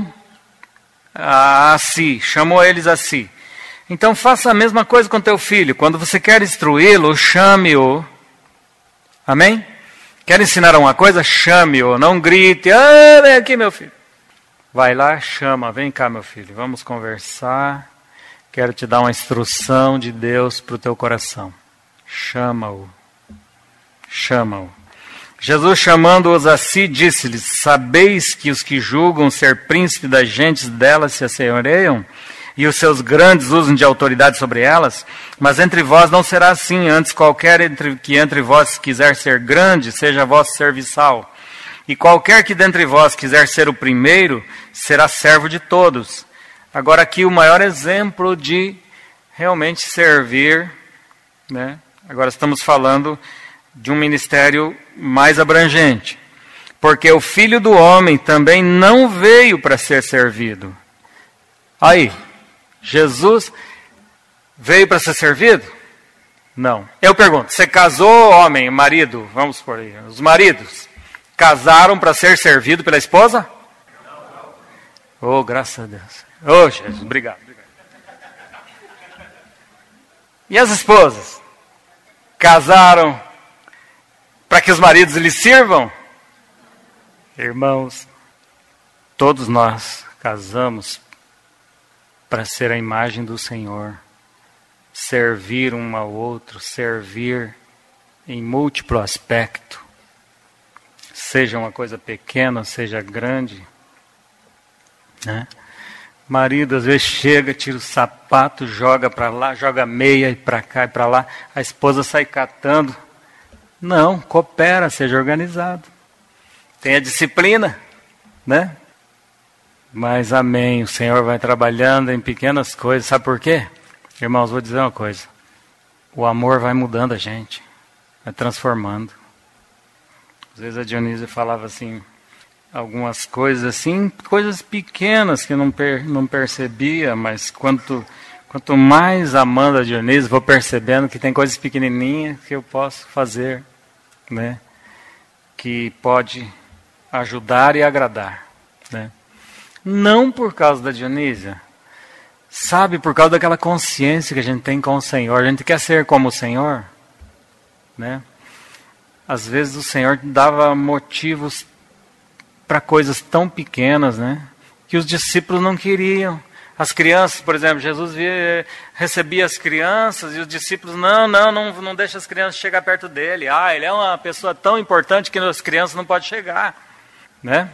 eles a si. Então faça a mesma coisa com teu filho. Quando você quer instruí-lo, chame-o. Amém? Quer ensinar uma coisa? Chame-o. Não grite, vem aqui meu filho. Vai lá, chama, vem cá meu filho, vamos conversar. Quero te dar uma instrução de Deus para o teu coração. Chama-o. Chama-o. Jesus, chamando-os a si, disse-lhes: sabeis que os que julgam ser príncipe das gentes delas se assenhoreiam, e os seus grandes usam de autoridade sobre elas? Mas entre vós não será assim, antes qualquer que entre vós quiser ser grande, seja vosso serviçal. E qualquer que dentre vós quiser ser o primeiro, será servo de todos. Agora aqui o maior exemplo de realmente servir, né? Agora estamos falando de um ministério mais abrangente. Porque o Filho do Homem também não veio para ser servido. Aí, Jesus veio para ser servido? Não. Eu pergunto, você casou, homem, marido, vamos por aí, os maridos casaram para ser servido pela esposa? Não. Oh, graças a Deus. Oh, Jesus, obrigado. E as esposas? Casaram para que os maridos lhes sirvam? Irmãos, todos nós casamos para ser a imagem do Senhor, servir um ao outro, servir em múltiplo aspecto, seja uma coisa pequena, seja grande, né? Marido às vezes chega, tira o sapato, joga para lá, joga meia e para cá e para lá, a esposa sai catando. Não, coopera, seja organizado, tenha disciplina, né? Mas amém, o Senhor vai trabalhando em pequenas coisas. Sabe por quê? Irmãos, vou dizer uma coisa. O amor vai mudando a gente, vai transformando. Às vezes a Dionísia falava assim, algumas coisas assim, coisas pequenas que eu não percebia, mas quanto mais amando a Dionísia, vou percebendo que tem coisas pequenininhas que eu posso fazer, né? Que pode ajudar e agradar, né? Não por causa da Dionísia, sabe, por causa daquela consciência que a gente tem com o Senhor. A gente quer ser como o Senhor, né? Às vezes o Senhor dava motivos para coisas tão pequenas, né? Que os discípulos não queriam. As crianças, por exemplo, Jesus recebia as crianças e os discípulos, não deixa as crianças chegar perto dele. Ele é uma pessoa tão importante que as crianças não podem chegar, né?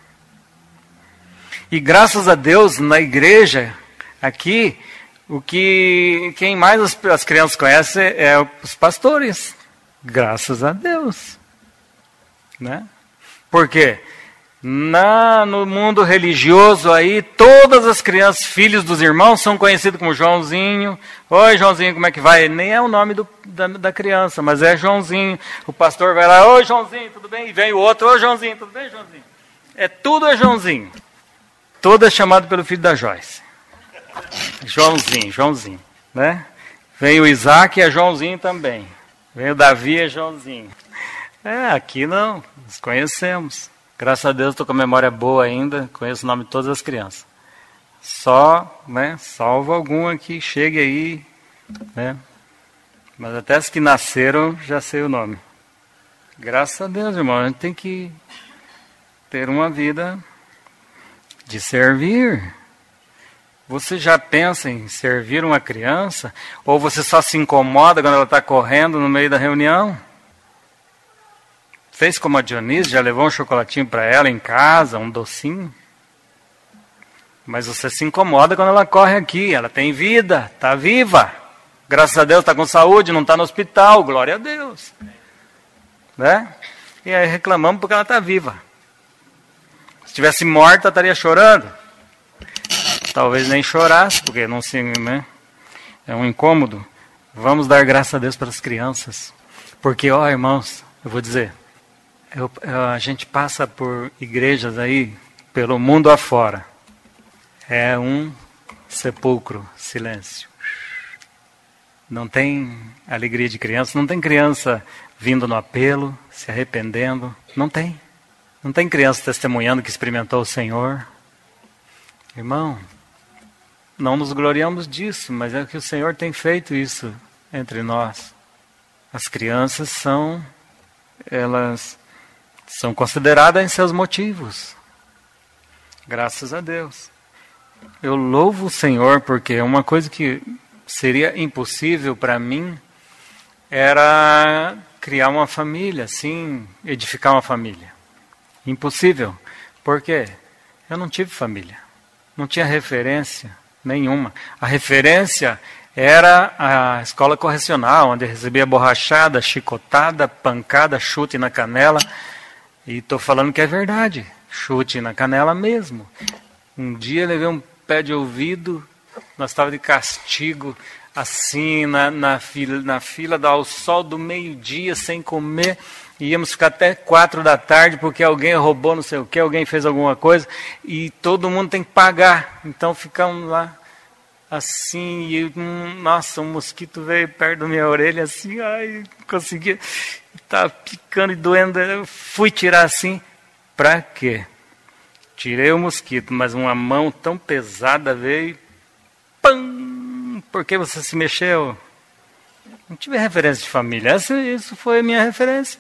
E graças a Deus, na igreja, aqui, quem mais as crianças conhecem é os pastores. Graças a Deus, né? Por quê? No mundo religioso aí, todas as crianças, filhos dos irmãos, são conhecidos como Joãozinho. Oi, Joãozinho, como é que vai? Nem é o nome da criança, mas é Joãozinho. O pastor vai lá, oi, Joãozinho, tudo bem? E vem o outro, oi, Joãozinho, tudo bem, Joãozinho? Tudo é Joãozinho. Todo é chamado pelo filho da Joyce. Joãozinho, né? Vem o Isaac, é Joãozinho também. Vem o Davi, é Joãozinho. Aqui não, nos conhecemos. Graças a Deus estou com a memória boa ainda, conheço o nome de todas as crianças. Só, né, salvo alguma que chegue aí, né? Mas até as que nasceram, já sei o nome. Graças a Deus, irmão, a gente tem que ter uma vida de servir. Você já pensa em servir uma criança? Ou você só se incomoda quando ela está correndo no meio da reunião? Fez como a Dionísia, já levou um chocolatinho para ela em casa, um docinho? Mas você se incomoda quando ela corre aqui, ela tem vida, está viva. Graças a Deus está com saúde, não está no hospital, glória a Deus. Né? E aí reclamamos porque ela está viva. Se estivesse morta, estaria chorando? Talvez nem chorasse, porque não se, né? É um incômodo. Vamos dar graças a Deus para as crianças. Porque, irmãos, eu vou dizer, a gente passa por igrejas aí, pelo mundo afora. É um sepulcro, silêncio. Não tem alegria de criança, não tem criança vindo no apelo, se arrependendo. Não tem. Não tem criança testemunhando que experimentou o Senhor. Irmão, não nos gloriamos disso, mas é que o Senhor tem feito isso entre nós. As crianças elas são consideradas em seus motivos. Graças a Deus. Eu louvo o Senhor porque uma coisa que seria impossível para mim era criar uma família, assim, edificar uma família. Impossível. Por quê? Eu não tive família. Não tinha referência nenhuma. A referência era a escola correcional, onde eu recebia borrachada, chicotada, pancada, chute na canela. E estou falando que é verdade. Chute na canela mesmo. Um dia eu levei um pé de ouvido, nós estávamos de castigo, assim, na fila ao sol do meio-dia, sem comer. Íamos ficar até 4 da tarde, porque alguém roubou não sei o que, alguém fez alguma coisa, e todo mundo tem que pagar. Então ficamos lá, assim, e nossa, um mosquito veio perto da minha orelha, assim, ai, não conseguia, estava picando e doendo. Eu fui tirar assim, pra quê? Tirei o mosquito, mas uma mão tão pesada veio, pam! Por que você se mexeu? Não tive referência de família, isso foi a minha referência.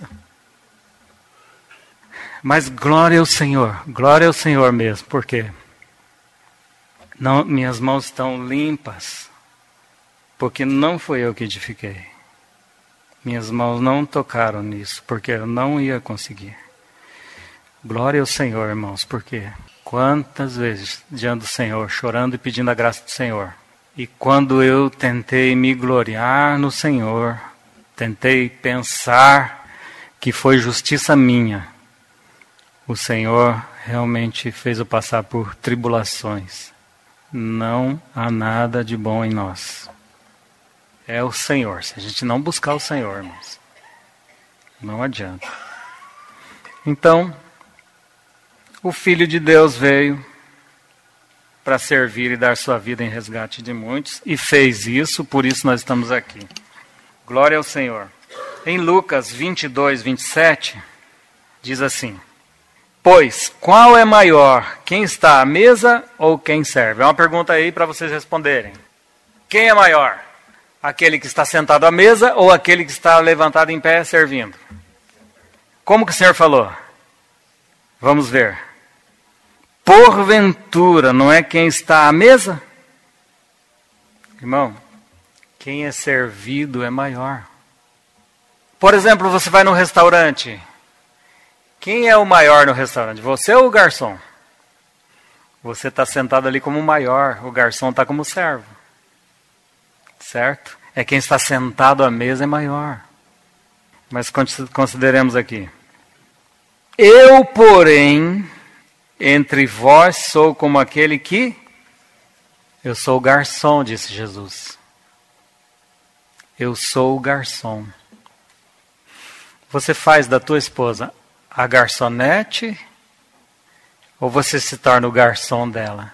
Mas glória ao Senhor mesmo, por quê? Não, minhas mãos estão limpas, porque não foi eu que edifiquei. Minhas mãos não tocaram nisso, porque eu não ia conseguir. Glória ao Senhor, irmãos, porque quantas vezes diante do Senhor, chorando e pedindo a graça do Senhor, e quando eu tentei me gloriar no Senhor, tentei pensar que foi justiça minha, o Senhor realmente fez eu passar por tribulações. Não há nada de bom em nós. É o Senhor. Se a gente não buscar o Senhor, irmãos, não adianta. Então, o Filho de Deus veio para servir e dar sua vida em resgate de muitos, e fez isso, por isso nós estamos aqui. Glória ao Senhor. Em Lucas 22, 27, diz assim: pois, qual é maior, quem está à mesa ou quem serve? É uma pergunta aí para vocês responderem. Quem é maior? Aquele que está sentado à mesa ou aquele que está levantado em pé servindo? Como que o Senhor falou? Vamos ver. Porventura, não é quem está à mesa? Irmão, quem é servido é maior. Por exemplo, você vai num restaurante. Quem é o maior no restaurante? Você ou o garçom? Você está sentado ali como o maior, o garçom está como servo. Certo? É quem está sentado à mesa é maior. Mas consideremos aqui. Eu, porém, entre vós sou como aquele que... Eu sou o garçom, disse Jesus. Eu sou o garçom. Você faz da tua esposa a garçonete ou você se torna o garçom dela?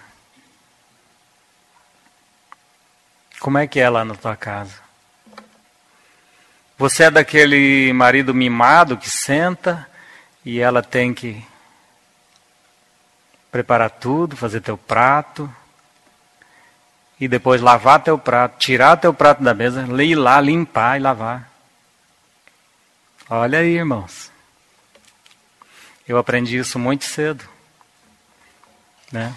Como é que é lá na tua casa? Você é daquele marido mimado que senta e ela tem que preparar tudo, fazer teu prato e depois lavar teu prato, tirar teu prato da mesa, ir lá limpar e lavar. Olha aí, irmãos. Eu aprendi isso muito cedo, né?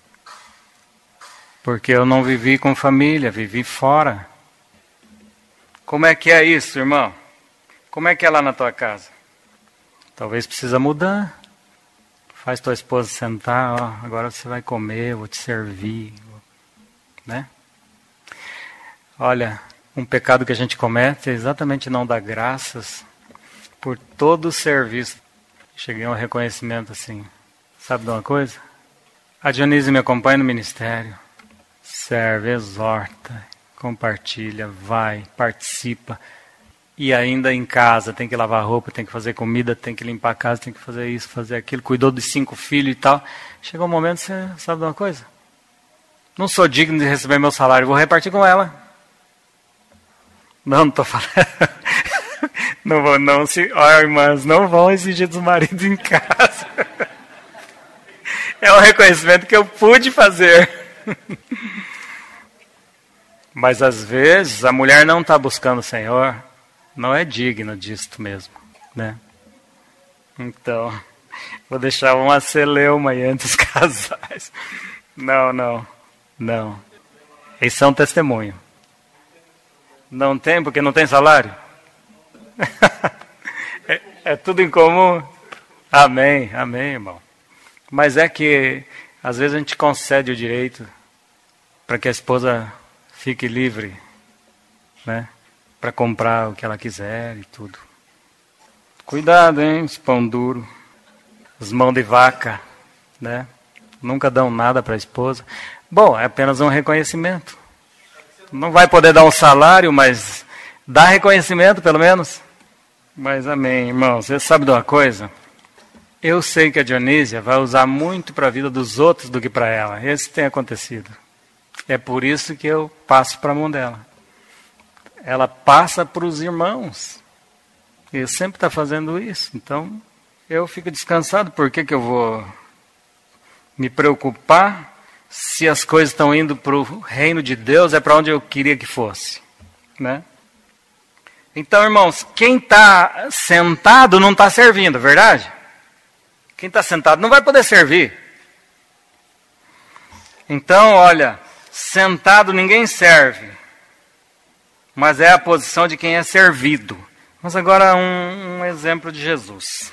Porque eu não vivi com família, vivi fora. Como é que é isso, irmão? Como é que é lá na tua casa? Talvez precisa mudar. Faz tua esposa sentar, ó, agora você vai comer, eu vou te servir, né? Olha, um pecado que a gente comete é exatamente não dar graças por todo o serviço. Cheguei a um reconhecimento assim. Sabe de uma coisa? A Dionísio me acompanha no ministério. Serve, exorta, compartilha, vai, participa. E ainda em casa, tem que lavar roupa, tem que fazer comida, tem que limpar a casa, tem que fazer isso, fazer aquilo. Cuidou dos 5 filhos e tal. Chegou um momento, você sabe de uma coisa? Não sou digno de receber meu salário, vou repartir com ela. Não estou falando... Não vou, não se... Ó, irmãs, não vão exigir dos maridos em casa. É um reconhecimento que eu pude fazer. Mas às vezes a mulher não está buscando o Senhor, não é digna disto mesmo, né? Então, vou deixar uma celeuma aí entre os casais. Não. Eles são testemunho. Não tem porque não tem salário? É tudo em comum. Amém, amém, irmão. Mas é que às vezes a gente concede o direito para que a esposa fique livre, né? Para comprar o que ela quiser e tudo. Cuidado, hein, os pão duro, os mão de vaca, né? Nunca dão nada para a esposa. Bom, é apenas um reconhecimento. Não vai poder dar um salário, mas dá reconhecimento pelo menos. Mas amém, irmão. Você sabe de uma coisa? Eu sei que a Dionísia vai usar muito para a vida dos outros do que para ela. Isso tem acontecido. É por isso que eu passo para a mão dela. Ela passa para os irmãos. E sempre está fazendo isso. Então, eu fico descansado. Por que eu vou me preocupar se as coisas estão indo para o reino de Deus? É para onde eu queria que fosse, né? Então, irmãos, quem está sentado não está servindo, verdade? Quem está sentado não vai poder servir. Então, olha, sentado ninguém serve, mas é a posição de quem é servido. Mas agora um exemplo de Jesus.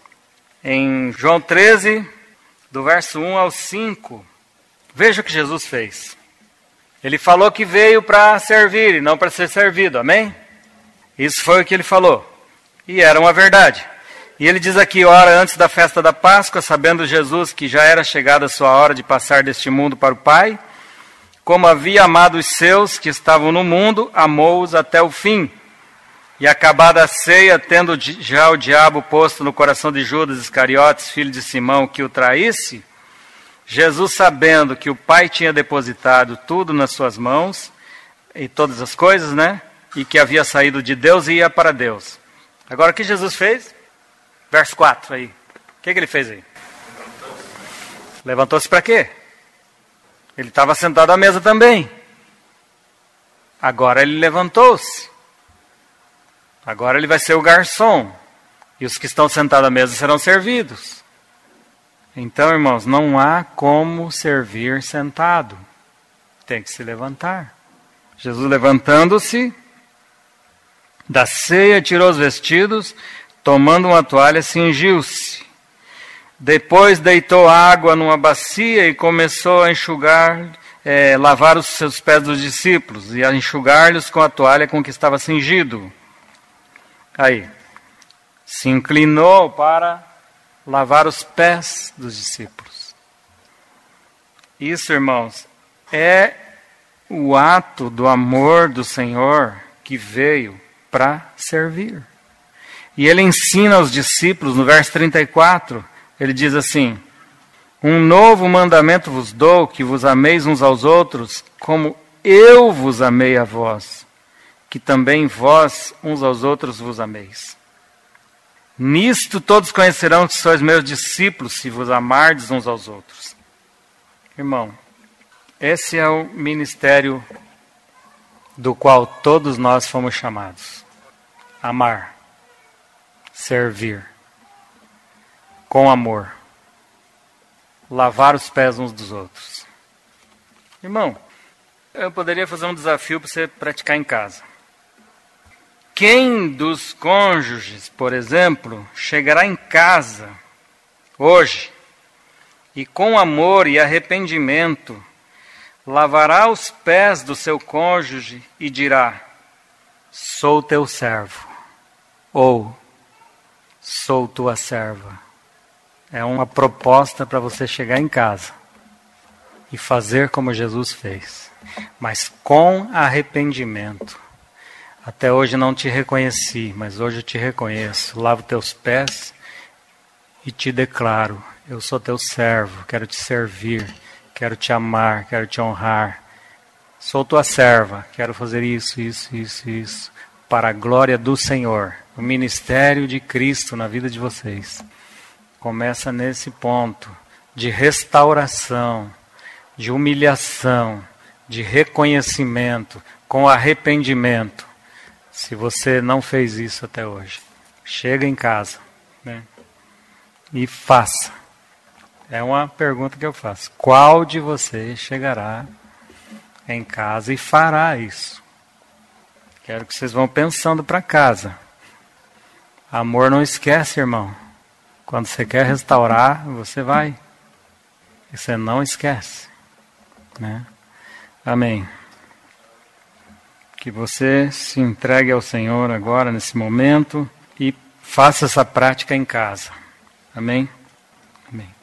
Em João 13, do verso 1 ao 5, veja o que Jesus fez. Ele falou que veio para servir e não para ser servido, amém? Isso foi o que ele falou. E era uma verdade. E ele diz aqui, ora, antes da festa da Páscoa, sabendo Jesus que já era chegada a sua hora de passar deste mundo para o Pai, como havia amado os seus que estavam no mundo, amou-os até o fim. E acabada a ceia, tendo já o diabo posto no coração de Judas Iscariotes, filho de Simão, que o traísse, Jesus, sabendo que o Pai tinha depositado tudo nas suas mãos, e todas as coisas, né? E que havia saído de Deus e ia para Deus. Agora, o que Jesus fez? Verso 4 aí. O que ele fez aí? Levantou-se para quê? Ele estava sentado à mesa também. Agora ele levantou-se. Agora ele vai ser o garçom. E os que estão sentados à mesa serão servidos. Então, irmãos, não há como servir sentado. Tem que se levantar. Jesus, levantando-se da ceia, tirou os vestidos, tomando uma toalha, cingiu-se. Depois deitou água numa bacia e começou a enxugar, lavar os seus pés dos discípulos e a enxugar-lhes com a toalha com que estava cingido. Aí, se inclinou para lavar os pés dos discípulos. Isso, irmãos, é o ato do amor do Senhor que veio para servir. E ele ensina aos discípulos, no verso 34, ele diz assim, um novo mandamento vos dou, que vos ameis uns aos outros, como eu vos amei a vós, que também vós uns aos outros vos ameis. Nisto todos conhecerão que sois meus discípulos, se vos amardes uns aos outros. Irmão, esse é o ministério do qual todos nós fomos chamados. Amar, servir, com amor, lavar os pés uns dos outros. Irmão, eu poderia fazer um desafio para você praticar em casa. Quem dos cônjuges, por exemplo, chegará em casa hoje e com amor e arrependimento lavará os pés do seu cônjuge e dirá, sou teu servo, ou sou tua serva. É uma proposta para você chegar em casa e fazer como Jesus fez, mas com arrependimento. Até hoje não te reconheci, mas hoje eu te reconheço. Lavo teus pés e te declaro, eu sou teu servo, quero te servir, quero te amar, quero te honrar. Sou tua serva, quero fazer isso, para a glória do Senhor. O ministério de Cristo na vida de vocês começa nesse ponto de restauração, de humilhação, de reconhecimento, com arrependimento. Se você não fez isso até hoje, chega em casa, né, e faça. É uma pergunta que eu faço. Qual de vocês chegará em casa e fará isso? Quero que vocês vão pensando para casa. Amor não esquece, irmão. Quando você quer restaurar, você vai. E você não esquece. Né? Amém. Que você se entregue ao Senhor agora, nesse momento, e faça essa prática em casa. Amém? Amém.